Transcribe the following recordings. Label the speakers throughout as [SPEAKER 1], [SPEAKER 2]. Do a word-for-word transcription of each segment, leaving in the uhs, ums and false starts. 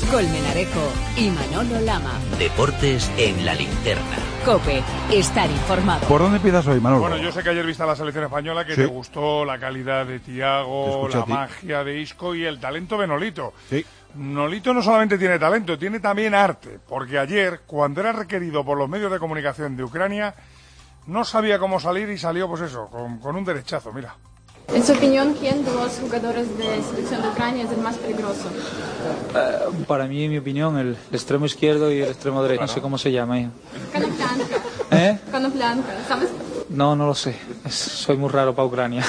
[SPEAKER 1] Colmenarejo y Manolo Lama.
[SPEAKER 2] Deportes en la linterna.
[SPEAKER 1] COPE, estar informado.
[SPEAKER 3] ¿Por dónde empiezas hoy, Manolo?
[SPEAKER 4] Bueno, yo sé que ayer viste a la selección española, que
[SPEAKER 3] sí.
[SPEAKER 4] te gustó la calidad de Thiago, la magia de Isco y el talento de Nolito.
[SPEAKER 3] Sí.
[SPEAKER 4] Nolito no solamente tiene talento, tiene también arte, porque ayer, cuando era requerido por los medios de comunicación de Ucrania, no sabía cómo salir y salió, pues eso, con, con un derechazo, mira.
[SPEAKER 5] En su opinión, ¿quién de los jugadores de selección de Ucrania es el más peligroso?
[SPEAKER 6] Uh, para mí, en mi opinión, el extremo izquierdo y el extremo derecho, claro. No sé cómo se llama. ¿eh?
[SPEAKER 5] Konoplanka.
[SPEAKER 6] ¿Eh?
[SPEAKER 5] Konoplanka, ¿sabes?
[SPEAKER 6] No, no lo sé. Es, soy muy raro para Ucrania.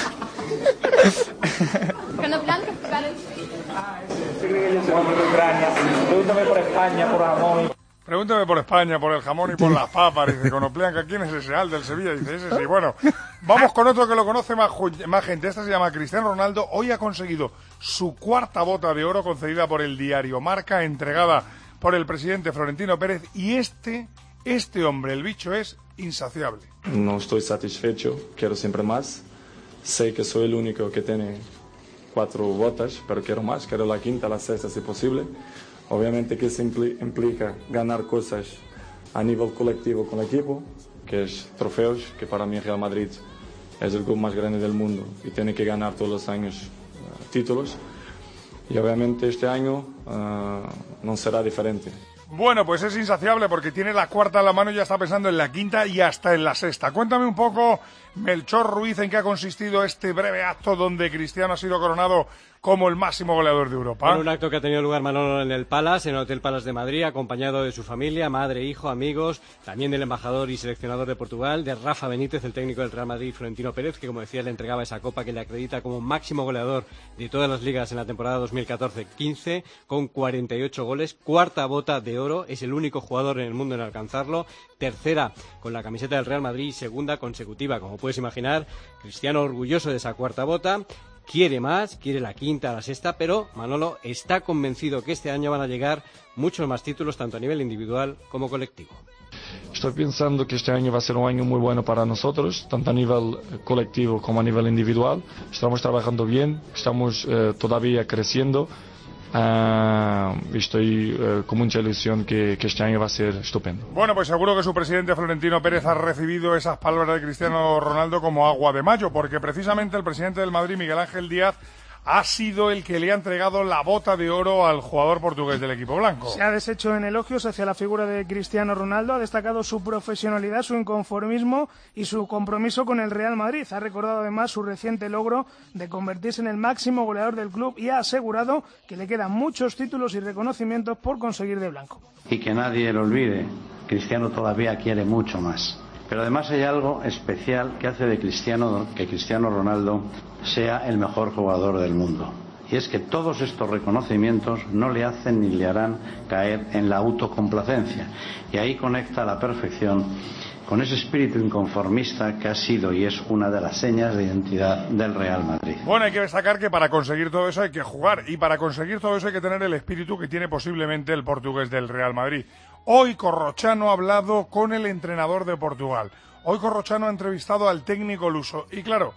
[SPEAKER 5] Konoplanka, parece.
[SPEAKER 6] Ah, ese, creo que yo soy de Ucrania. Pregúntame por España, por jamón.
[SPEAKER 4] Pregúntame por España, por el jamón y por las papas. Dice Konoplanka, ¿quién es ese? Al del Sevilla. Dice, ese sí. Bueno, vamos con otro que lo conoce más, más gente. Este se llama Cristiano Ronaldo. Hoy ha conseguido su cuarta bota de oro concedida por el diario Marca, entregada por el presidente Florentino Pérez. Y este, este hombre, el bicho, es insaciable.
[SPEAKER 7] No estoy satisfecho, quiero siempre más. Sé que soy el único que tiene cuatro botas, pero quiero más, quiero la quinta, la sexta si posible. Obviamente que eso implica ganar cosas a nivel colectivo con el equipo, que es trofeos, que para mí Real Madrid es el club más grande del mundo y tiene que ganar todos los años uh, títulos. Y obviamente este año uh, no será diferente.
[SPEAKER 4] Bueno, pues es insaciable porque tiene la cuarta en la mano y ya está pensando en la quinta y hasta en la sexta. Cuéntame un poco, Melchor Ruiz, en qué ha consistido este breve acto donde Cristiano ha sido coronado como el máximo goleador de Europa.
[SPEAKER 8] Bueno, un acto que ha tenido lugar, Manolo, en el Palace, en el Hotel Palace de Madrid, acompañado de su familia, madre, hijo, amigos, también del embajador y seleccionador de Portugal, de Rafa Benítez, el técnico del Real Madrid, Florentino Pérez, que, como decía, le entregaba esa copa que le acredita como máximo goleador de todas las ligas en la temporada dos mil catorce quince, con cuarenta y ocho goles, cuarta bota de oro, es el único jugador en el mundo en alcanzarlo, tercera con la camiseta del Real Madrid y segunda consecutiva, como puedes imaginar. Cristiano orgulloso de esa cuarta bota. Quiere más, quiere la quinta, la sexta, pero Manolo está convencido que este año van a llegar muchos más títulos, tanto a nivel individual como colectivo.
[SPEAKER 7] Estoy pensando que este año va a ser un año muy bueno para nosotros, tanto a nivel colectivo como a nivel individual. Estamos trabajando bien, estamos eh, todavía creciendo. Uh, estoy uh, con mucha ilusión que, que este año va a ser estupendo.
[SPEAKER 4] Bueno, pues seguro que su presidente Florentino Pérez ha recibido esas palabras de Cristiano Ronaldo como agua de mayo, porque precisamente el presidente del Madrid, Miguel Ángel Díaz, ha sido el que le ha entregado la bota de oro al jugador portugués del equipo blanco.
[SPEAKER 9] Se ha deshecho en elogios hacia la figura de Cristiano Ronaldo, ha destacado su profesionalidad, su inconformismo y su compromiso con el Real Madrid. Ha recordado además su reciente logro de convertirse en el máximo goleador del club y ha asegurado que le quedan muchos títulos y reconocimientos por conseguir de blanco.
[SPEAKER 10] Y que nadie lo olvide, Cristiano todavía quiere mucho más. Pero además hay algo especial que hace de Cristiano, que Cristiano Ronaldo sea el mejor jugador del mundo. Y es que todos estos reconocimientos no le hacen ni le harán caer en la autocomplacencia. Y ahí conecta a la perfección con ese espíritu inconformista que ha sido y es una de las señas de identidad del Real Madrid.
[SPEAKER 4] Bueno, hay que destacar que para conseguir todo eso hay que jugar. Y para conseguir todo eso hay que tener el espíritu que tiene posiblemente el portugués del Real Madrid. Hoy Corrochano ha hablado con el entrenador de Portugal. Hoy Corrochano ha entrevistado al técnico luso. Y claro,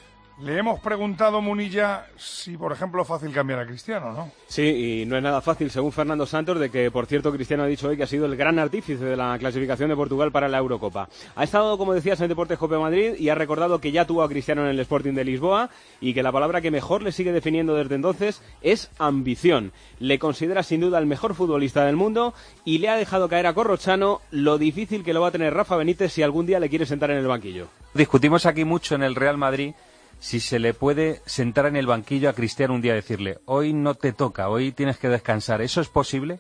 [SPEAKER 4] le hemos preguntado, Munilla, si por ejemplo es fácil cambiar a Cristiano, ¿no?
[SPEAKER 8] Sí, y no es nada fácil, según Fernando Santos, de que, por cierto, Cristiano ha dicho hoy que ha sido el gran artífice de la clasificación de Portugal para la Eurocopa. Ha estado, como decías, en Deportes Cope Madrid y ha recordado que ya tuvo a Cristiano en el Sporting de Lisboa y que la palabra que mejor le sigue definiendo desde entonces es ambición. Le considera sin duda el mejor futbolista del mundo y le ha dejado caer a Corrochano lo difícil que lo va a tener Rafa Benítez si algún día le quiere sentar en el banquillo.
[SPEAKER 11] Discutimos aquí mucho en el Real Madrid si se le puede sentar en el banquillo a Cristiano un día y decirle, hoy no te toca, hoy tienes que descansar. ¿Eso es posible?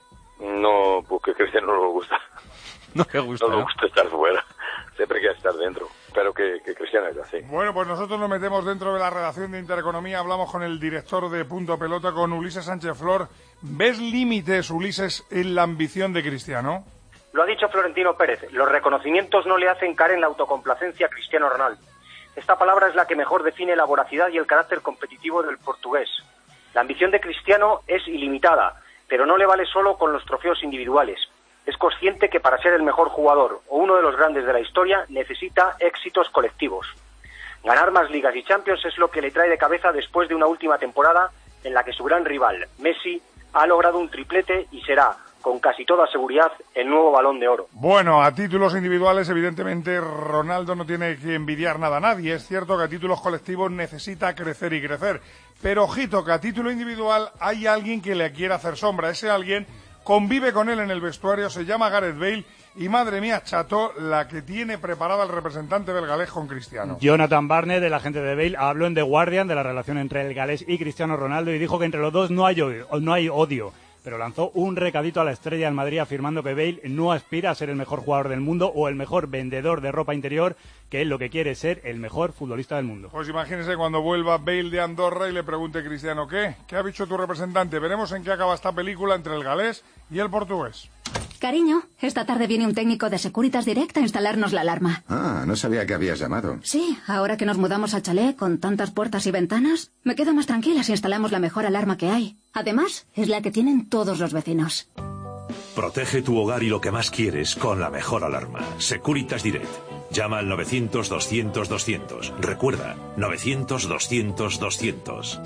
[SPEAKER 12] No, porque a Cristiano no le gusta.
[SPEAKER 11] No le gusta,
[SPEAKER 12] No le gusta estar fuera, siempre quiere estar dentro. Pero que, que Cristiano es así.
[SPEAKER 4] Bueno, pues nosotros nos metemos dentro de la redacción de Intereconomía, hablamos con el director de Punto Pelota, con Ulises Sánchez Flor. ¿Ves límites, Ulises, en la ambición de Cristiano?
[SPEAKER 13] Lo ha dicho Florentino Pérez, los reconocimientos no le hacen caer en la autocomplacencia a Cristiano Ronaldo. Esta palabra es la que mejor define la voracidad y el carácter competitivo del portugués. La ambición de Cristiano es ilimitada, pero no le vale solo con los trofeos individuales. Es consciente que para ser el mejor jugador o uno de los grandes de la historia necesita éxitos colectivos. Ganar más ligas y Champions es lo que le trae de cabeza después de una última temporada en la que su gran rival, Messi, ha logrado un triplete y será, con casi toda seguridad, el nuevo Balón de Oro.
[SPEAKER 4] Bueno, a títulos individuales, evidentemente, Ronaldo no tiene que envidiar nada a nadie. Es cierto que a títulos colectivos necesita crecer y crecer. Pero ojito, que a título individual hay alguien que le quiere hacer sombra. Ese alguien convive con él en el vestuario, se llama Gareth Bale. Y madre mía, Chato, la que tiene preparada el representante del galés con Cristiano.
[SPEAKER 3] Jonathan Barnett, el agente de Bale, habló en The Guardian de la relación entre el galés y Cristiano Ronaldo y dijo que entre los dos no hay odio. No hay odio. Pero lanzó un recadito a la estrella del Madrid afirmando que Bale no aspira a ser el mejor jugador del mundo o el mejor vendedor de ropa interior, que él lo que quiere es ser el mejor futbolista del mundo.
[SPEAKER 4] Pues imagínese cuando vuelva Bale de Andorra y le pregunte a Cristiano, ¿qué? ¿Qué ha dicho tu representante? Veremos en qué acaba esta película entre el galés y el portugués.
[SPEAKER 14] Cariño, esta tarde viene un técnico de Securitas Direct a instalarnos la alarma.
[SPEAKER 15] Ah, no sabía que habías llamado.
[SPEAKER 14] Sí, ahora que nos mudamos al chalet con tantas puertas y ventanas, me quedo más tranquila si instalamos la mejor alarma que hay. Además, es la que tienen todos los vecinos.
[SPEAKER 16] Protege tu hogar y lo que más quieres con la mejor alarma. Securitas Direct. Llama al novecientos, doscientos, doscientos. Recuerda, novecientos, doscientos, doscientos.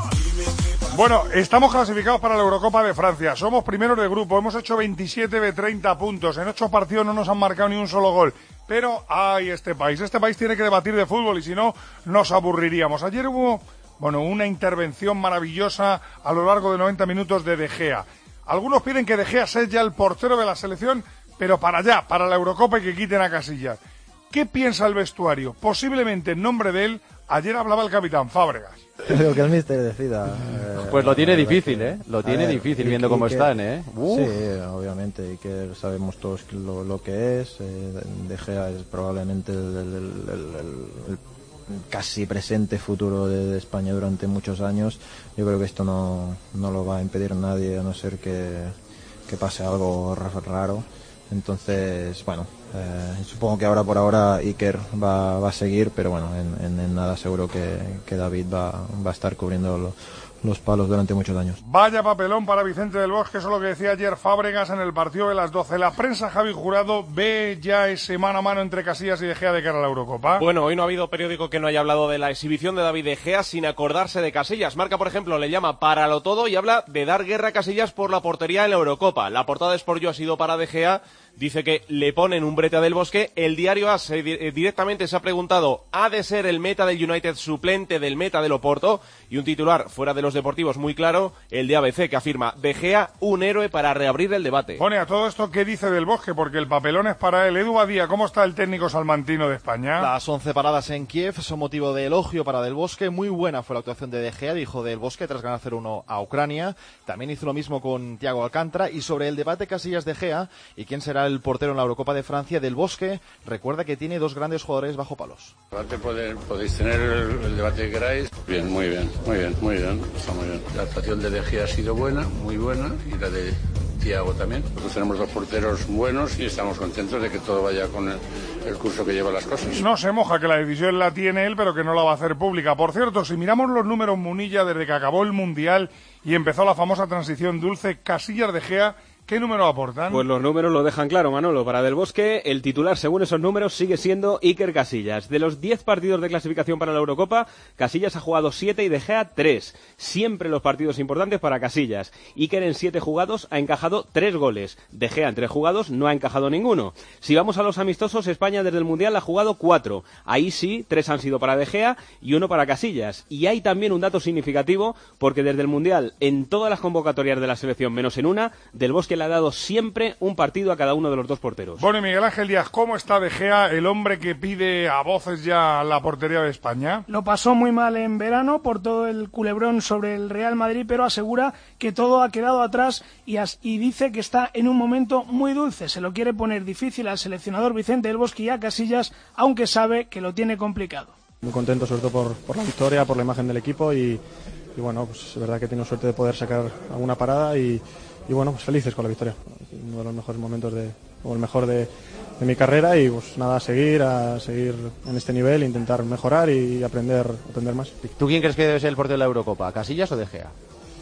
[SPEAKER 4] Bueno, estamos clasificados para la Eurocopa de Francia. Somos primeros de grupo. Hemos hecho veintisiete de treinta puntos. En ocho partidos no nos han marcado ni un solo gol. Pero hay este país. Este país tiene que debatir de fútbol y si no, nos aburriríamos. Ayer hubo, bueno, una intervención maravillosa a lo largo de noventa minutos de De Gea. Algunos piden que De Gea sea ya el portero de la selección, pero para allá, para la Eurocopa y que quiten a Casillas. ¿Qué piensa el vestuario? Posiblemente en nombre de él, ayer hablaba el capitán Fábregas.
[SPEAKER 17] Lo que el míster decida. Eh,
[SPEAKER 18] pues lo tiene difícil, ¿eh? Lo tiene
[SPEAKER 17] ver,
[SPEAKER 18] difícil
[SPEAKER 17] y,
[SPEAKER 18] viendo
[SPEAKER 17] y
[SPEAKER 18] cómo
[SPEAKER 17] que,
[SPEAKER 18] están, ¿eh? Uf.
[SPEAKER 17] Sí, obviamente, y que sabemos todos lo, lo que es. Eh, De Gea es probablemente el, el, el, el, el casi presente futuro de, de España durante muchos años. Yo creo que esto no, no lo va a impedir nadie, a no ser que, que pase algo raro. Entonces, bueno, eh, supongo que ahora por ahora Iker va, va a seguir, pero bueno, en, en, en nada seguro que, que David va, va a estar cubriendo lo, los palos durante muchos años.
[SPEAKER 4] Vaya papelón para Vicente del Bosque, eso es lo que decía ayer Fábregas en el partido de las doce. La prensa, Javi Jurado, ve ya ese mano a mano entre Casillas y De Gea de cara a la Eurocopa.
[SPEAKER 19] Bueno, hoy no ha habido periódico que no haya hablado de la exhibición de David De Gea sin acordarse de Casillas. Marca, por ejemplo, le llama Páralo Todo y habla de dar guerra a Casillas por la portería en la Eurocopa. La portada de Sport ha sido para De Gea. Dice que le ponen un brete a Del Bosque. El diario A S eh, directamente se ha preguntado, ¿ha de ser el meta del United suplente del meta del Oporto? Y un titular fuera de los deportivos muy claro, el de A B C, que afirma, De Gea, un héroe para reabrir el debate.
[SPEAKER 4] Pone a todo esto, ¿qué dice Del Bosque? Porque el papelón es para él. Edu Badía, ¿cómo está el técnico salmantino de España?
[SPEAKER 20] Las once paradas en Kiev son motivo de elogio para Del Bosque. Muy buena fue la actuación de De Gea, dijo Del Bosque, tras ganar cero uno a Ucrania. También hizo lo mismo con Thiago Alcántara. Y sobre el debate Casillas-De Gea y quién será el portero en la Eurocopa de Francia, Del Bosque recuerda que tiene dos grandes jugadores bajo palos.
[SPEAKER 21] El debate puede, podéis tener el, el debate que queráis. Bien, muy bien, muy bien, muy bien, está muy bien. La actuación de De Gea ha sido buena, muy buena, y la de Thiago también. Nosotros tenemos dos porteros buenos y estamos contentos de que todo vaya con el, el curso que lleva las cosas.
[SPEAKER 4] No se moja que la decisión la tiene él, pero que no la va a hacer pública. Por cierto, si miramos los números Munilla desde que acabó el Mundial y empezó la famosa transición dulce, Casillas De Gea, ¿qué número aportan?
[SPEAKER 8] Pues los números lo dejan claro, Manolo. Para Del Bosque, el titular, según esos números, sigue siendo Iker Casillas. De los diez partidos de clasificación para la Eurocopa, Casillas ha jugado siete y De Gea tres. Siempre los partidos importantes para Casillas. Iker en siete jugados ha encajado tres goles. De Gea en tres jugados no ha encajado ninguno. Si vamos a los amistosos, España desde el Mundial ha jugado cuatro. Ahí sí, tres han sido para De Gea y uno para Casillas. Y hay también un dato significativo, porque desde el Mundial, en todas las convocatorias de la selección, menos en una, Del Bosque le ha dado siempre un partido a cada uno de los dos porteros.
[SPEAKER 4] Bueno, y Miguel Ángel Díaz, ¿cómo está De Gea, el hombre que pide a voces ya la portería de España?
[SPEAKER 9] Lo pasó muy mal en verano por todo el culebrón sobre el Real Madrid, pero asegura que todo ha quedado atrás y, as- y dice que está en un momento muy dulce. Se lo quiere poner difícil al seleccionador Vicente del Bosque y a Casillas, aunque sabe que lo tiene complicado.
[SPEAKER 22] Muy contento sobre todo por, por la victoria, por la imagen del equipo y, y bueno, pues es verdad que tengo suerte de poder sacar alguna parada y Y bueno, pues felices con la victoria. Uno de los mejores momentos de, o el mejor de, de mi carrera y pues nada, a seguir, a seguir en este nivel, intentar mejorar y aprender, aprender más.
[SPEAKER 18] ¿Tú quién crees que debe ser el portero de la Eurocopa? ¿Casillas o De Gea?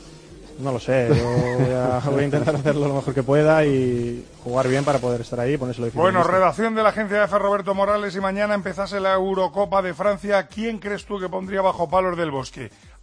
[SPEAKER 22] No lo sé, yo voy a, voy a intentar hacerlo lo mejor que pueda y jugar bien para poder estar ahí y ponérselo difícil.
[SPEAKER 4] Bueno, redacción de la agencia F, Roberto Morales, y mañana empezase la Eurocopa de Francia. ¿Quién crees tú que pondría bajo palos Del Bosque?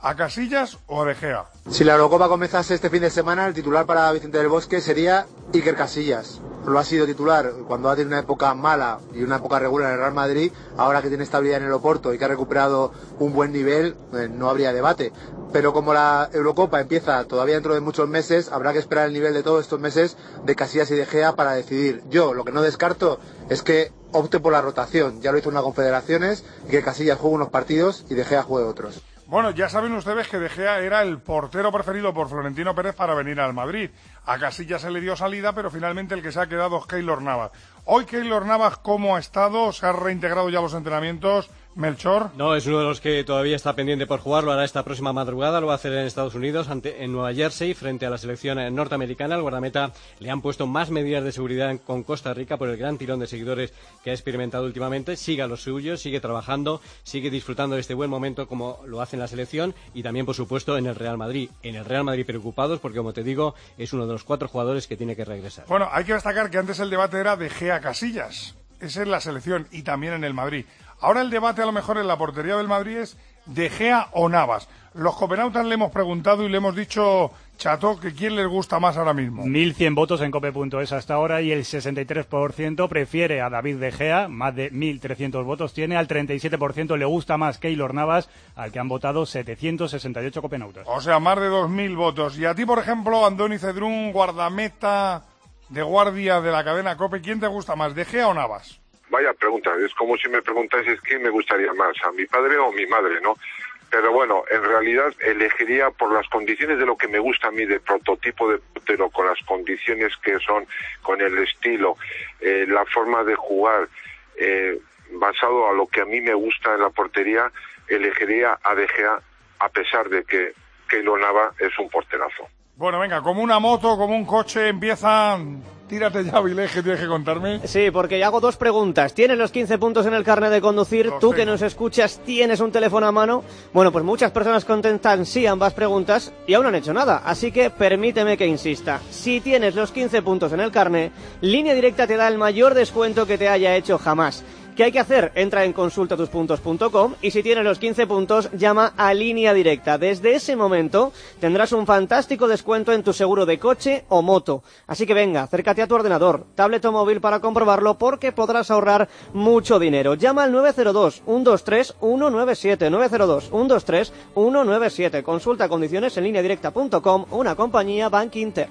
[SPEAKER 4] ¿A Casillas o a De Gea?
[SPEAKER 1] Si la Eurocopa comenzase este fin de semana, el titular para Vicente del Bosque sería Iker Casillas. Lo ha sido titular cuando ha tenido una época mala y una época regular en el Real Madrid. Ahora que tiene estabilidad en el Oporto y que ha recuperado un buen nivel, eh, no habría debate. Pero como la Eurocopa empieza todavía dentro de muchos meses, habrá que esperar el nivel de todos estos meses de Casillas y De Gea para decidir. Yo lo que no descarto es que opte por la rotación. Ya lo hizo en las Confederaciones, y que Casillas juegue unos partidos y De Gea juegue otros.
[SPEAKER 4] Bueno, ya saben ustedes que De Gea era el portero preferido por Florentino Pérez para venir al Madrid. A Casillas se le dio salida, pero finalmente el que se ha quedado es Keylor Navas. Hoy Keylor Navas, ¿cómo ha estado? ¿Se ha reintegrado ya a los entrenamientos? Melchor.
[SPEAKER 8] No, es uno de los que todavía está pendiente por jugar, lo hará esta próxima madrugada, lo va a hacer en Estados Unidos, ante, en Nueva Jersey, frente a la selección norteamericana. Al guardameta le han puesto más medidas de seguridad con Costa Rica por el gran tirón de seguidores que ha experimentado últimamente. Sigue a los suyos, sigue trabajando, sigue disfrutando de este buen momento como lo hace en la selección y también, por supuesto, en el Real Madrid. En el Real Madrid preocupados porque, como te digo, es uno de los cuatro jugadores que tiene que regresar.
[SPEAKER 4] Bueno, hay que destacar que antes el debate era De Gea Casillas. Esa es la selección y también en el Madrid. Ahora el debate a lo mejor en la portería del Madrid es De Gea o Navas. Los copenautas le hemos preguntado y le hemos dicho, Chato, que quién les gusta más ahora mismo.
[SPEAKER 3] mil cien votos en cope punto es hasta ahora y el sesenta y tres por ciento prefiere a David De Gea, más de mil trescientos votos tiene, al treinta y siete por ciento le gusta más Keylor Navas, al que han votado setecientos sesenta y ocho copenautas.
[SPEAKER 4] O sea, más de dos mil votos. Y a ti, por ejemplo, Andoni Cedrún, guardameta de guardia de la cadena COPE, ¿quién te gusta más, De Gea o Navas?
[SPEAKER 2] Vaya pregunta, es como si me preguntases quién me gustaría más, a mi padre o mi madre, ¿no? Pero bueno, en realidad elegiría por las condiciones de lo que me gusta a mí, de prototipo de portero, con las condiciones que son, con el estilo, eh, la forma de jugar, eh, basado a lo que a mí me gusta en la portería, elegiría a De Gea, a pesar de que Keylor Navas es un porterazo.
[SPEAKER 4] Bueno, venga, como una moto, como un coche, empiezan... Tírate ya, Vilés, que tienes que contarme.
[SPEAKER 23] Sí, porque hago dos preguntas. ¿Tienes los quince puntos en el carnet de conducir?
[SPEAKER 4] Los
[SPEAKER 23] Tú
[SPEAKER 4] tengo.
[SPEAKER 23] que nos escuchas, ¿tienes un teléfono a mano? Bueno, pues muchas personas contestan sí a ambas preguntas y aún no han hecho nada. Así que permíteme que insista. Si tienes los quince puntos en el carnet, Línea Directa te da el mayor descuento que te haya hecho jamás. ¿Qué hay que hacer? Entra en consulta tus puntos punto com y si tienes los quince puntos, llama a Línea Directa. Desde ese momento tendrás un fantástico descuento en tu seguro de coche o moto. Así que venga, acércate a tu ordenador, tablet o móvil para comprobarlo porque podrás ahorrar mucho dinero. Llama al nueve cero dos, uno dos tres, uno nueve siete, nueve cero dos, uno dos tres, uno nueve siete. Consulta condiciones en línea directa punto com, una compañía Bank Inter.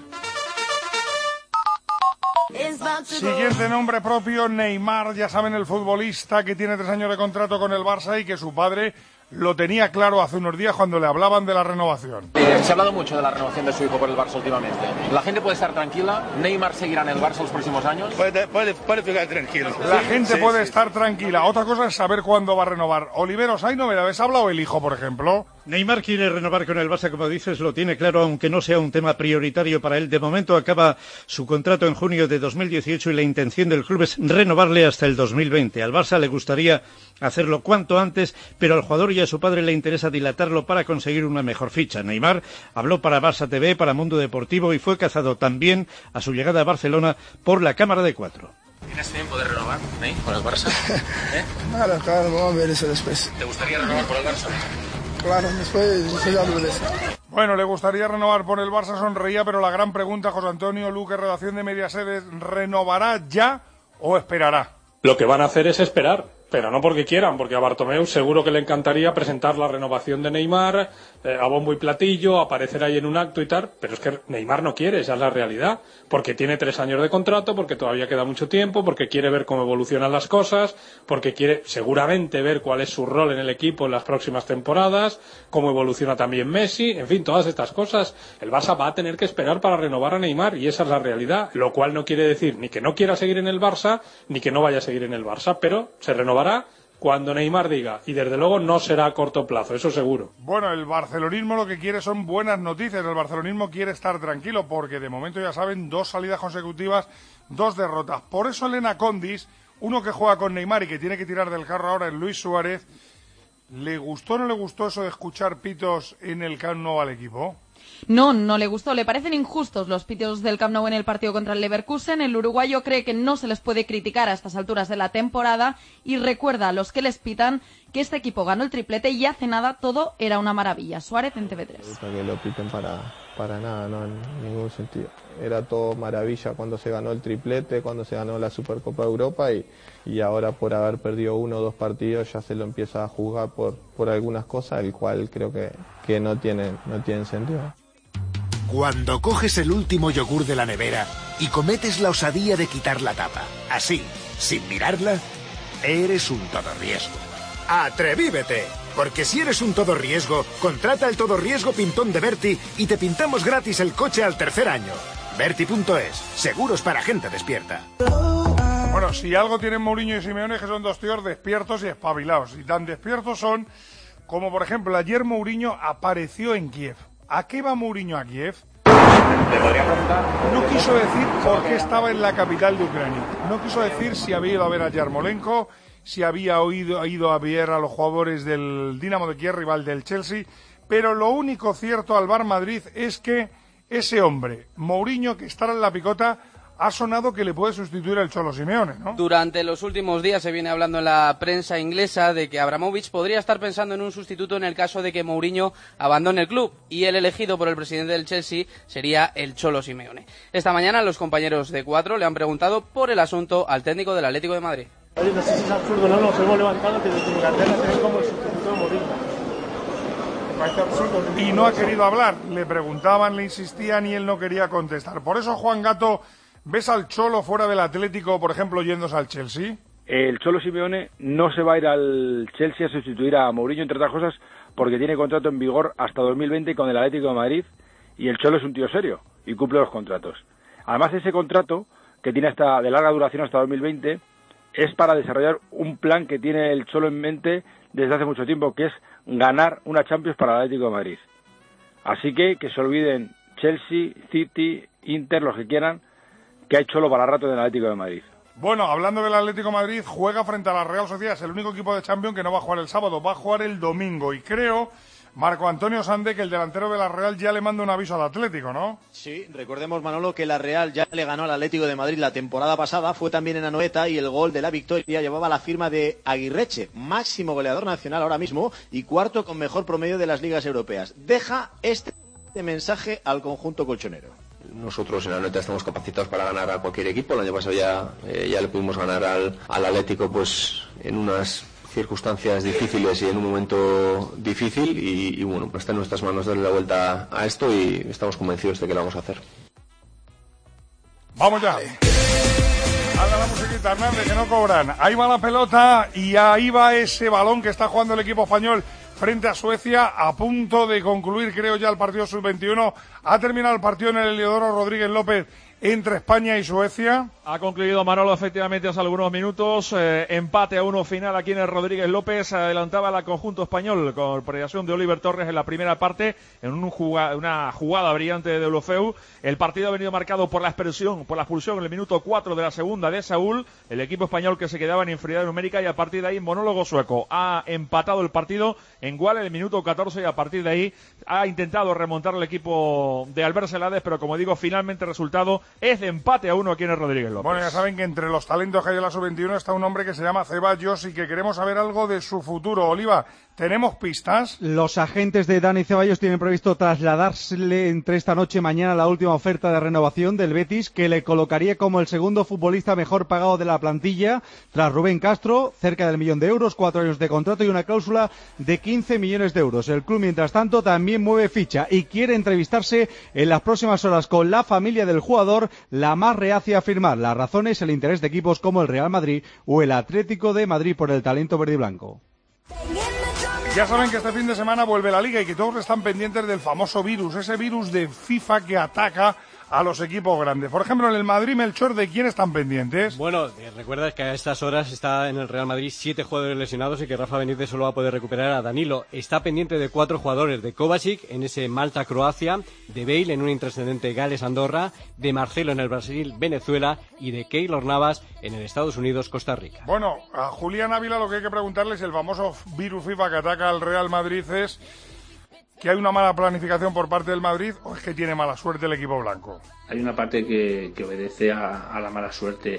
[SPEAKER 4] Siguiente nombre propio, Neymar, ya saben, el futbolista que tiene tres años de contrato con el Barça y que su padre lo tenía claro hace unos días cuando le hablaban de la renovación.
[SPEAKER 24] Eh, se ha hablado mucho de la renovación de su hijo por el Barça últimamente. ¿La gente puede estar tranquila? ¿Neymar seguirá en el Barça los próximos años?
[SPEAKER 25] Puede, puede, puede ficar tranquilo.
[SPEAKER 4] La
[SPEAKER 25] Sí,
[SPEAKER 4] gente
[SPEAKER 25] sí,
[SPEAKER 4] puede
[SPEAKER 25] sí.
[SPEAKER 4] estar tranquila. Otra cosa es saber cuándo va a renovar. Oliveros, ¿hay novedades? ¿Ha hablado el hijo, por ejemplo?
[SPEAKER 26] Neymar quiere renovar con el Barça, como dices, lo tiene claro, aunque no sea un tema prioritario para él. De momento acaba su contrato en junio de dos mil dieciocho y la intención del club es renovarle hasta el dos mil veinte. Al Barça le gustaría hacerlo cuanto antes, pero al jugador y a su padre le interesa dilatarlo para conseguir una mejor ficha. Neymar habló para Barça T V, para Mundo Deportivo y fue cazado también a su llegada a Barcelona por la Cámara de Cuatro.
[SPEAKER 24] ¿Tienes tiempo de renovar, Ney, con el Barça? ¿Eh?
[SPEAKER 25] Claro, claro, vamos a ver eso después.
[SPEAKER 24] ¿Te gustaría renovar por el Barça?
[SPEAKER 25] Claro, después, después hablo de eso.
[SPEAKER 4] Bueno, le gustaría renovar por el Barça, sonreía, pero la gran pregunta, José Antonio Luque, redacción de Mediaset, es, ¿renovará ya o esperará?
[SPEAKER 27] Lo que van a hacer es esperar, pero no porque quieran, porque a Bartomeu seguro que le encantaría presentar la renovación de Neymar eh, a bombo y platillo, aparecer ahí en un acto y tal, pero es que Neymar no quiere, esa es la realidad, porque tiene tres años de contrato, porque todavía queda mucho tiempo, porque quiere ver cómo evolucionan las cosas, porque quiere seguramente ver cuál es su rol en el equipo en las próximas temporadas, cómo evoluciona también Messi, en fin, todas estas cosas. El Barça va a tener que esperar para renovar a Neymar y esa es la realidad, lo cual no quiere decir ni que no quiera seguir en el Barça, ni que no vaya a seguir en el Barça, pero se renovará cuando Neymar diga, y desde luego no será a corto plazo, eso seguro.
[SPEAKER 4] Bueno, el barcelonismo lo que quiere son buenas noticias, el barcelonismo quiere estar tranquilo, porque de momento ya saben, dos salidas consecutivas, dos derrotas. Por eso Elena Condis, uno que juega con Neymar y que tiene que tirar del carro ahora es Luis Suárez, ¿le gustó o no le gustó eso de escuchar pitos en el Camp Nou al equipo?
[SPEAKER 28] No, no le gustó. Le parecen injustos los pitos del Camp Nou en el partido contra el Leverkusen. El uruguayo cree que no se les puede criticar a estas alturas de la temporada y recuerda a los que les pitan que este equipo ganó el triplete y hace nada todo era una maravilla. Suárez en T V tres.
[SPEAKER 5] Que lo piten para, para nada, no en ningún sentido. Era todo maravilla cuando se ganó el triplete, cuando se ganó la Supercopa de Europa y, y ahora por haber perdido uno o dos partidos ya se lo empieza a juzgar por, por algunas cosas, el cual creo que, que no tienen, no tienen sentido.
[SPEAKER 6] Cuando coges el último yogur de la nevera y cometes la osadía de quitar la tapa, así, sin mirarla, eres un todo riesgo. ¡Atrevívete! Porque si eres un todo riesgo, contrata el todo riesgo pintón de Berti y te pintamos gratis el coche al tercer año. Berti punto es, seguros para gente despierta.
[SPEAKER 4] Bueno, si algo tienen Mourinho y Simeone es que son dos tíos despiertos y espabilados. Y tan despiertos son como, por ejemplo, ayer Mourinho apareció en Kiev. ¿A qué va Mourinho a Kiev? No quiso decir por qué estaba en la capital de Ucrania. No quiso decir si había ido a ver a Yarmolenko, si había oído, ido a ver a los jugadores del Dinamo de Kiev, rival del Chelsea. Pero lo único cierto al Bar Madrid es que ese hombre, Mourinho, que estará en la picota, ha sonado que le puede sustituir el Cholo Simeone, ¿no?
[SPEAKER 7] Durante los últimos días se viene hablando en la prensa inglesa de que Abramovich podría estar pensando en un sustituto en el caso de que Mourinho abandone el club, y el elegido por el presidente del Chelsea sería el Cholo Simeone. Esta mañana los compañeros de Cuatro le han preguntado por el asunto al técnico del Atlético de Madrid.
[SPEAKER 10] Oye, no sé si es absurdo, ¿no? Nos hemos levantado que desde Inglaterra se ven como el sustituto de Mourinho. Me parece absurdo.
[SPEAKER 4] Y no ha querido hablar. Le preguntaban, le insistían y él no quería contestar. Por eso, Juan Gato, ¿ves al Cholo fuera del Atlético, por ejemplo, yéndose al Chelsea?
[SPEAKER 11] El Cholo Simeone no se va a ir al Chelsea a sustituir a Mourinho, entre otras cosas, porque tiene contrato en vigor hasta dos mil veinte con el Atlético de Madrid, y el Cholo es un tío serio y cumple los contratos. Además, ese contrato, que tiene hasta de larga duración hasta dos mil veinte, es para desarrollar un plan que tiene el Cholo en mente desde hace mucho tiempo, que es ganar una Champions para el Atlético de Madrid. Así que que se olviden Chelsea, City, Inter, los que quieran, que hay Cholo para rato en el Atlético de Madrid.
[SPEAKER 4] Bueno, hablando del Atlético de Madrid, juega frente a la Real Sociedad. Es el único equipo de Champions que no va a jugar el sábado, va a jugar el domingo. Y creo, Marco Antonio Sande, que el delantero de la Real ya le manda un aviso al Atlético, ¿no?
[SPEAKER 20] Sí, recordemos, Manolo, que la Real ya le ganó al Atlético de Madrid la temporada pasada, fue también en Anoeta, y el gol de la victoria llevaba la firma de Aguirreche, máximo goleador nacional ahora mismo y cuarto con mejor promedio de las ligas europeas. Deja este mensaje al conjunto colchonero.
[SPEAKER 12] Nosotros en la Anoeta estamos capacitados para ganar a cualquier equipo. El año pasado ya, eh, ya le pudimos ganar al, al Atlético pues en unas circunstancias difíciles y en un momento difícil y, y bueno, pues está en nuestras manos darle la vuelta a esto y estamos convencidos de que lo vamos a hacer.
[SPEAKER 4] Vamos ya. Anda la musiquita, Hernández, que no cobran. Ahí va la pelota y ahí va ese balón que está jugando el equipo español frente a Suecia, a punto de concluir, creo, ya el partido sub veintiuno. Ha terminado el partido en el Heliodoro Rodríguez López entre España y Suecia.
[SPEAKER 13] Ha concluido Manolo efectivamente hace algunos minutos, eh, empate a uno final aquí en el Rodríguez López. Adelantaba la conjunto español con presión de Oliver Torres en la primera parte, en un jugada, una jugada brillante de Deulofeu. El partido ha venido marcado por la expulsión, por la expulsión en el minuto cuatro de la segunda de Saúl, el equipo español que se quedaba en inferioridad numérica, y a partir de ahí monólogo sueco. Ha empatado el partido en igual en el minuto catorce y a partir de ahí ha intentado remontar el equipo de Albert Celades, pero como digo, finalmente el resultado es de empate a uno aquí en el Rodríguez López.
[SPEAKER 4] Bueno, ya saben que entre los talentos que hay en la sub veintiuno está un hombre que se llama Ceballos y que queremos saber algo de su futuro. Oliva, ¿tenemos pistas?
[SPEAKER 15] Los agentes de Dani Ceballos tienen previsto trasladársele entre esta noche y mañana la última oferta de renovación del Betis, que le colocaría como el segundo futbolista mejor pagado de la plantilla, tras Rubén Castro, cerca del millón de euros, cuatro años de contrato y una cláusula de quince millones de euros. El club, mientras tanto, también mueve ficha y quiere entrevistarse en las próximas horas con la familia del jugador, la más reacia a firmar. La razón es el interés de equipos como el Real Madrid o el Atlético de Madrid por el talento verde y blanco.
[SPEAKER 4] Ya saben que este fin de semana vuelve la Liga y que todos están pendientes del famoso virus, ese virus de FIFA que ataca a los equipos grandes. Por ejemplo, en el Madrid, Melchor, ¿de quién están pendientes?
[SPEAKER 8] Bueno, eh, recuerda que a estas horas está en el Real Madrid siete jugadores lesionados y que Rafa Benítez solo va a poder recuperar a Danilo. Está pendiente de cuatro jugadores, de Kovacic en ese Malta-Croacia, de Bale en un intrascendente Gales-Andorra, de Marcelo en el Brasil-Venezuela y de Keylor Navas en el Estados Unidos-Costa Rica.
[SPEAKER 4] Bueno, a Julián Ávila lo que hay que preguntarle es el famoso virus FIFA que ataca al Real Madrid es ¿que hay una mala planificación por parte del Madrid o es que tiene mala suerte el equipo blanco?
[SPEAKER 29] Hay una parte que, que obedece a, a la mala suerte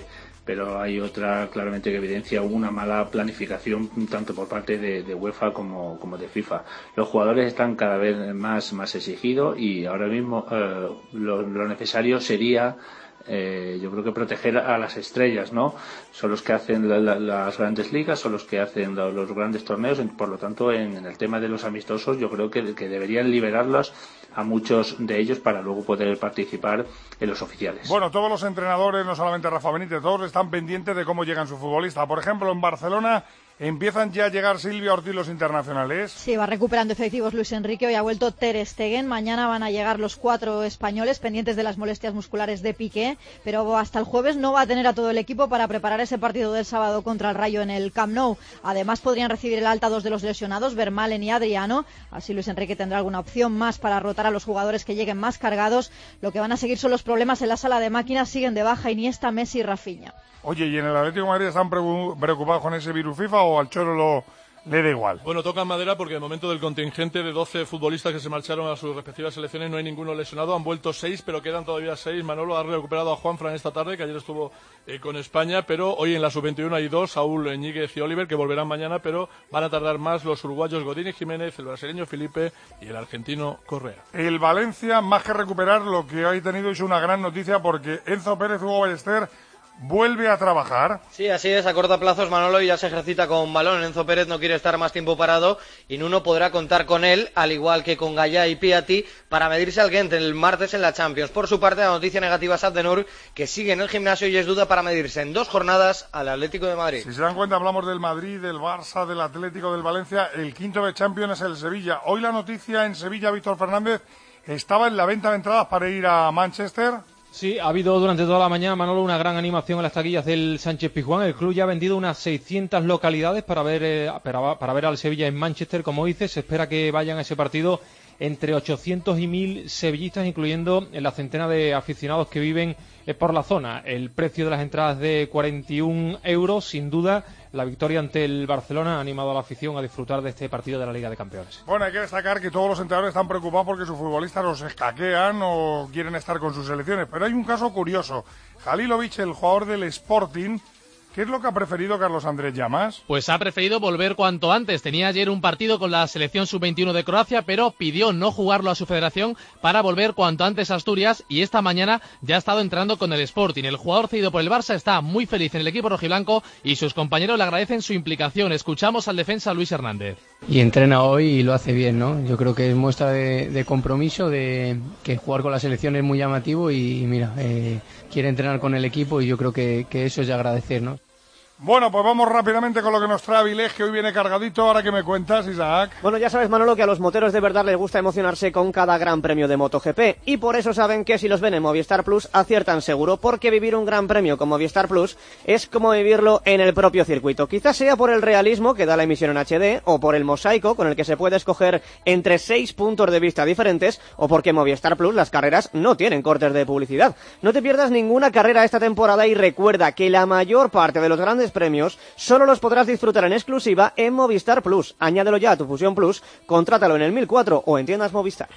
[SPEAKER 9] pero hay otra claramente que evidencia una mala planificación tanto por parte de, de UEFA como, como de FIFA. Los jugadores están cada vez más, más exigidos y ahora mismo eh, lo, lo necesario sería Eh, yo creo que proteger a las estrellas, ¿no? Son los que hacen la, la, las grandes ligas, son los que hacen la, los grandes torneos, por lo tanto en, en el tema de los amistosos yo creo que, que deberían liberarlos a muchos de ellos para luego poder participar en los oficiales.
[SPEAKER 4] Bueno, todos los entrenadores, no solamente Rafa Benítez, todos están pendientes de cómo llegan sus futbolistas. Por ejemplo, en Barcelona empiezan ya a llegar Silvia Ortiz los internacionales.
[SPEAKER 14] Sí, va recuperando efectivos Luis Enrique, hoy ha vuelto Ter Stegen, mañana van a llegar los cuatro españoles pendientes de las molestias musculares de Piqué, pero hasta el jueves no va a tener a todo el equipo para preparar ese partido del sábado contra el Rayo en el Camp Nou. Además podrían recibir el alta dos de los lesionados, Vermaelen y Adriano, así Luis Enrique tendrá alguna opción más para rotar a los jugadores que lleguen más cargados. Lo que van a seguir son los problemas en la sala de máquinas, siguen de baja Iniesta, Messi y Rafinha.
[SPEAKER 4] Oye, ¿y en el Atlético de Madrid están preocupados con ese virus FIFA o al Cholo lo, le da igual?
[SPEAKER 16] Bueno, tocan madera porque en el momento del contingente de doce futbolistas que se marcharon a sus respectivas selecciones no hay ninguno lesionado. Han vuelto seis, pero quedan todavía seis. Manolo ha recuperado a Juanfran esta tarde, que ayer estuvo eh, con España, pero hoy en la sub veintiuno hay dos, Saúl Ñíguez y Oliver, que volverán mañana, pero van a tardar más los uruguayos Godín y Jiménez, el brasileño Felipe y el argentino Correa.
[SPEAKER 4] El Valencia, más que recuperar, lo que ha tenido es una gran noticia porque Enzo Pérez, Hugo Ballester, vuelve a trabajar.
[SPEAKER 23] Sí, así es, a corto plazos Manolo y ya se ejercita con balón. Enzo Pérez no quiere estar más tiempo parado y Nuno podrá contar con él, al igual que con Gallá y Piatti, para medirse al Gent el martes en la Champions. Por su parte, la noticia negativa es Abdenur, que sigue en el gimnasio y es duda para medirse en dos jornadas al Atlético de Madrid.
[SPEAKER 4] Si se dan cuenta, hablamos del Madrid, del Barça, del Atlético, del Valencia. El quinto de Champions es el Sevilla. Hoy la noticia en Sevilla, Víctor Fernández, estaba en la venta de entradas para ir a Manchester.
[SPEAKER 13] Sí, ha habido durante toda la mañana, Manolo, una gran animación en las taquillas del Sánchez Pizjuán. El club ya ha vendido unas seiscientas localidades para ver, eh, para, para ver al Sevilla en Manchester. Como dices, se espera que vayan a ese partido entre ochocientos y mil sevillistas, incluyendo la centena de aficionados que viven eh, por la zona. El precio de las entradas de cuarenta y un euros, sin duda. La victoria ante el Barcelona ha animado a la afición a disfrutar de este partido de la Liga de Campeones.
[SPEAKER 4] Bueno, hay que destacar que todos los entrenadores están preocupados porque sus futbolistas los escaquean o quieren estar con sus selecciones. Pero hay un caso curioso. Halilovic, el jugador del Sporting, ¿qué es lo que ha preferido Carlos Andrés Llamas?
[SPEAKER 17] Pues ha preferido volver cuanto antes. Tenía ayer un partido con la selección sub veintiuno de Croacia, pero pidió no jugarlo a su federación para volver cuanto antes a Asturias y esta mañana ya ha estado entrenando con el Sporting. El jugador cedido por el Barça está muy feliz en el equipo rojiblanco y sus compañeros le agradecen su implicación. Escuchamos al defensa Luis Hernández.
[SPEAKER 18] Y entrena hoy y lo hace bien, ¿no? Yo creo que es muestra de, de compromiso, de que jugar con la selección es muy llamativo y, y mira, eh, quiere entrenar con el equipo y yo creo que, que eso es de agradecer, ¿no?
[SPEAKER 4] Bueno, pues vamos rápidamente con lo que nos trae Avilés, que hoy viene cargadito. Ahora que me cuentas, Isaac.
[SPEAKER 23] Bueno, ya sabes, Manolo, que a los moteros de verdad les gusta emocionarse con cada gran premio de MotoGP. Y por eso saben que si los ven en Movistar Plus, aciertan seguro. Porque vivir un gran premio con Movistar Plus es como vivirlo en el propio circuito. Quizás sea por el realismo que da la emisión en H D, o por el mosaico con el que se puede escoger entre seis puntos de vista diferentes, o porque Movistar Plus las carreras no tienen cortes de publicidad. No te pierdas ninguna carrera esta temporada y recuerda que la mayor parte de los grandes premios solo los podrás disfrutar en exclusiva en Movistar Plus. Añádelo ya a tu Fusión Plus, contrátalo en el mil cuatro o en tiendas Movistar.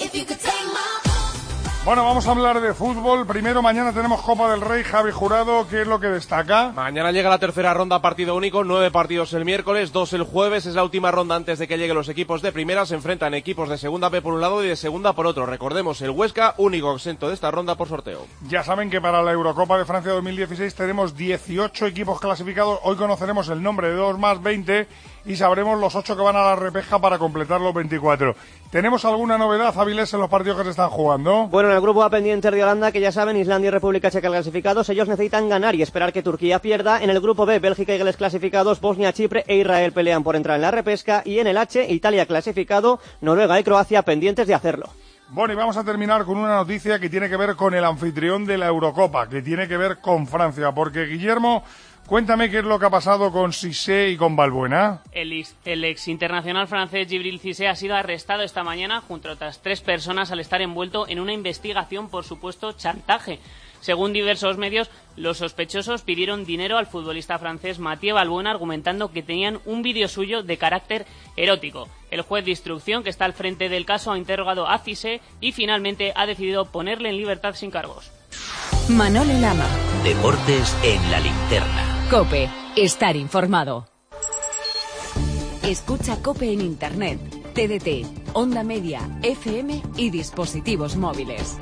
[SPEAKER 4] Bueno, vamos a hablar de fútbol. Primero, mañana tenemos Copa del Rey. Javi Jurado, ¿qué es lo que destaca?
[SPEAKER 19] Mañana llega la tercera ronda, partido único, nueve partidos el miércoles, dos el jueves. Es la última ronda antes de que lleguen los equipos de primera. Se enfrentan equipos de segunda B por un lado y de segunda por otro. Recordemos, el Huesca, único exento de esta ronda por sorteo.
[SPEAKER 4] Ya saben que para la Eurocopa de Francia dos mil dieciséis tenemos dieciocho equipos clasificados. Hoy conoceremos el nombre de dos más veinte y sabremos los ocho que van a la repesca para completar los veinticuatro. ¿Tenemos alguna novedad, Avilés, en los partidos que se están jugando?
[SPEAKER 23] Bueno, en el grupo A pendiente de Holanda, que ya saben, Islandia y República Checa clasificados, ellos necesitan ganar y esperar que Turquía pierda. En el grupo B, Bélgica y Gales clasificados, Bosnia, Chipre e Israel pelean por entrar en la repesca. Y en el H, Italia clasificado, Noruega y Croacia pendientes de hacerlo.
[SPEAKER 4] Bueno, y vamos a terminar con una noticia que tiene que ver con el anfitrión de la Eurocopa, que tiene que ver con Francia, porque Guillermo... Cuéntame qué es lo que ha pasado con Cissé y con Valbuena.
[SPEAKER 21] El ex, el ex internacional francés Djibril Cissé ha sido arrestado esta mañana junto a otras tres personas al estar envuelto en una investigación por supuesto chantaje. Según diversos medios, los sospechosos pidieron dinero al futbolista francés Mathieu Valbuena argumentando que tenían un vídeo suyo de carácter erótico. El juez de instrucción que está al frente del caso ha interrogado a Cissé y finalmente ha decidido ponerle en libertad sin cargos.
[SPEAKER 1] Manolo Lama.
[SPEAKER 2] Deportes en la linterna.
[SPEAKER 1] COPE. Estar informado. Escucha COPE en Internet, T D T, Onda Media, F M y dispositivos móviles.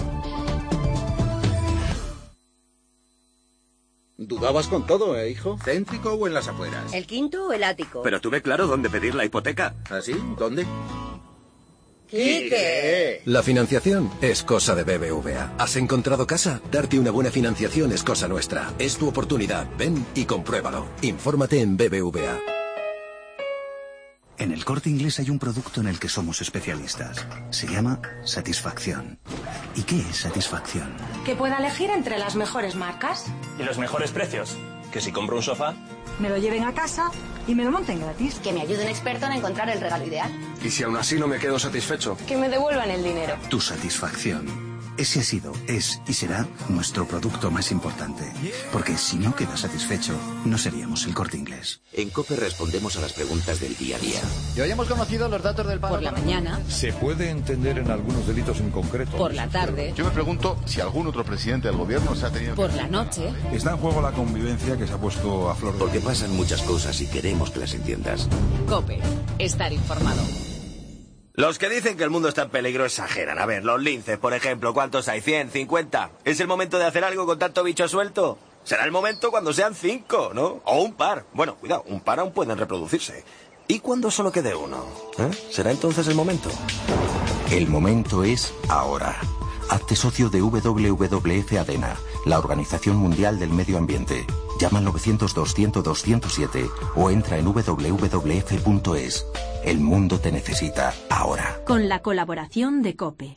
[SPEAKER 3] Dudabas con todo, ¿eh, hijo? ¿Céntrico o en las afueras?
[SPEAKER 22] ¿El quinto o el ático?
[SPEAKER 3] Pero tuve claro dónde pedir la hipoteca. ¿Así? ¿Dónde?
[SPEAKER 22] ¡Quique!
[SPEAKER 24] La financiación es cosa de B B V A. ¿Has encontrado casa? Darte una buena financiación es cosa nuestra. Es tu oportunidad. Ven y compruébalo. Infórmate en B B V A.
[SPEAKER 25] En el Corte Inglés hay un producto en el que somos especialistas. Se llama Satisfacción. ¿Y qué es satisfacción?
[SPEAKER 26] Que pueda elegir entre las mejores marcas.
[SPEAKER 27] ¿Y los mejores precios? Que si compro un sofá,
[SPEAKER 26] me lo lleven a casa y me lo monten gratis.
[SPEAKER 22] Que me ayude un experto en encontrar el regalo ideal.
[SPEAKER 25] ¿Y si aún así no me quedo satisfecho?
[SPEAKER 22] Que me devuelvan el dinero.
[SPEAKER 25] Tu satisfacción. Ese ha sido, es y será nuestro producto más importante. Porque si no quedas satisfecho, no seríamos el Corte Inglés.
[SPEAKER 2] En COPE respondemos a las preguntas del día a día.
[SPEAKER 25] Y hoy hemos conocido los datos del paro.
[SPEAKER 1] Por la mañana.
[SPEAKER 29] ¿Se puede entender en algunos delitos en concreto?
[SPEAKER 1] Por la tarde.
[SPEAKER 29] Yo me pregunto si algún otro presidente del gobierno se ha tenido...
[SPEAKER 1] Por la noche.
[SPEAKER 29] Está en juego la convivencia que se ha puesto a flor de...
[SPEAKER 2] Porque pasan muchas cosas y queremos que las entiendas.
[SPEAKER 1] COPE. Estar informado.
[SPEAKER 30] Los que dicen que el mundo está en peligro exageran. A ver, los linces, por ejemplo, ¿cuántos hay? ¿cien? ¿cincuenta? ¿Es el momento de hacer algo con tanto bicho suelto? Será el momento cuando sean cinco, ¿no? O un par. Bueno, cuidado, un par aún pueden reproducirse. ¿Y cuando solo quede uno? ¿Eh? ¿Será entonces el momento?
[SPEAKER 2] El momento es ahora. Hazte socio de W W F ADENA, la Organización Mundial del Medio Ambiente. Llama al novecientos doscientos doscientos siete o entra en w w f punto es. El mundo te necesita ahora.
[SPEAKER 1] Con la colaboración de COPE.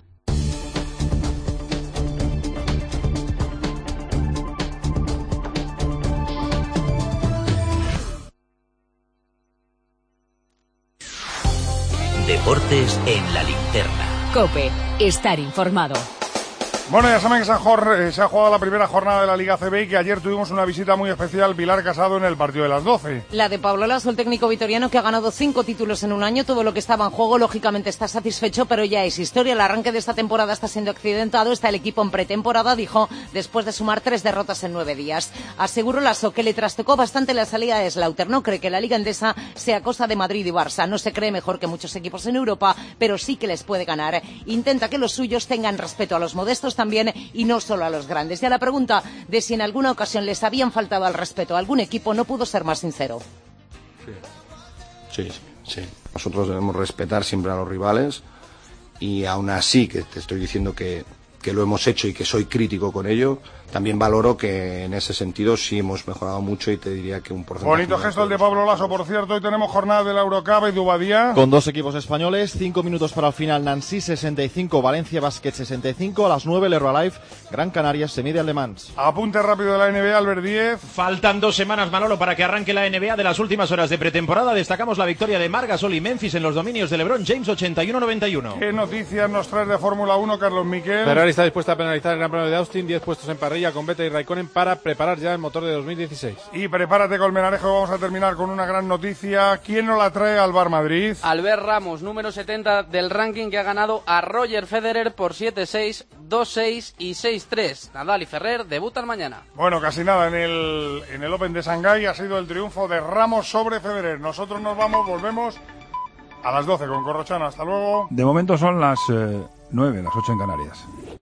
[SPEAKER 2] Deportes en la linterna.
[SPEAKER 1] COPE. Estar informado.
[SPEAKER 4] Bueno, ya saben que se ha, jor- se ha jugado la primera jornada de la Liga C B y que ayer tuvimos una visita muy especial, Pilar Casado, en el partido de las doce.
[SPEAKER 31] La de Pablo Laso, el técnico vitoriano que ha ganado cinco títulos en un año. Todo lo que estaba en juego, lógicamente, está satisfecho, pero ya es historia. El arranque de esta temporada está siendo accidentado. Está el equipo en pretemporada, dijo, después de sumar tres derrotas en nueve días. Aseguró Laso que le trastocó bastante la salida de Slaughter. No cree que la Liga Endesa sea cosa de Madrid y Barça. No se cree mejor que muchos equipos en Europa, pero sí que les puede ganar. Intenta que los suyos tengan respeto a los modestos también y no solo a los grandes. Y a la pregunta de si en alguna ocasión les habían faltado al respeto a algún equipo, no pudo ser más sincero.
[SPEAKER 32] Sí, sí, sí. Nosotros debemos respetar siempre a los rivales y aún así, que te estoy diciendo que, que lo hemos hecho y que soy crítico con ello, también valoro que en ese sentido sí hemos mejorado mucho y te diría que un porcentaje...
[SPEAKER 4] Bonito gesto el de Pablo Laso, por cierto. Hoy tenemos jornada de la Eurocup y Dubadía.
[SPEAKER 20] Con dos equipos españoles, cinco minutos para el final. Nancy sesenta y cinco, Valencia Basket sesenta y cinco. A las nueve, el Herbalife, Gran Canaria se mide al Le Mans.
[SPEAKER 4] Apunte rápido de la N B A, Albert Díez.
[SPEAKER 33] Faltan dos semanas, Manolo, para que arranque la N B A. De las últimas horas de pretemporada destacamos la victoria de Marc Gasol y Memphis en los dominios de LeBron James, ochenta y uno noventa y uno.
[SPEAKER 4] ¿Qué noticias nos traes de Fórmula uno, Carlos Miquel?
[SPEAKER 34] Ferrari está dispuesta a penalizar el Gran Premio de Austin, diez puestos en parrilla con Vettel y Raikkonen para preparar ya el motor de dos mil dieciséis.
[SPEAKER 4] Y prepárate, Colmenarejo, vamos a terminar con una gran noticia. ¿Quién nos la trae al Bar Madrid?
[SPEAKER 7] Albert Ramos, número setenta del ranking, que ha ganado a Roger Federer por siete seis, dos seis y seis tres. Nadal y Ferrer debutan mañana.
[SPEAKER 4] Bueno, casi nada, en el, en el Open de Shanghái ha sido el triunfo de Ramos sobre Federer. Nosotros nos vamos, volvemos a las doce con Corrochano. Hasta luego.
[SPEAKER 35] De momento son las eh, nueve, las ocho en Canarias.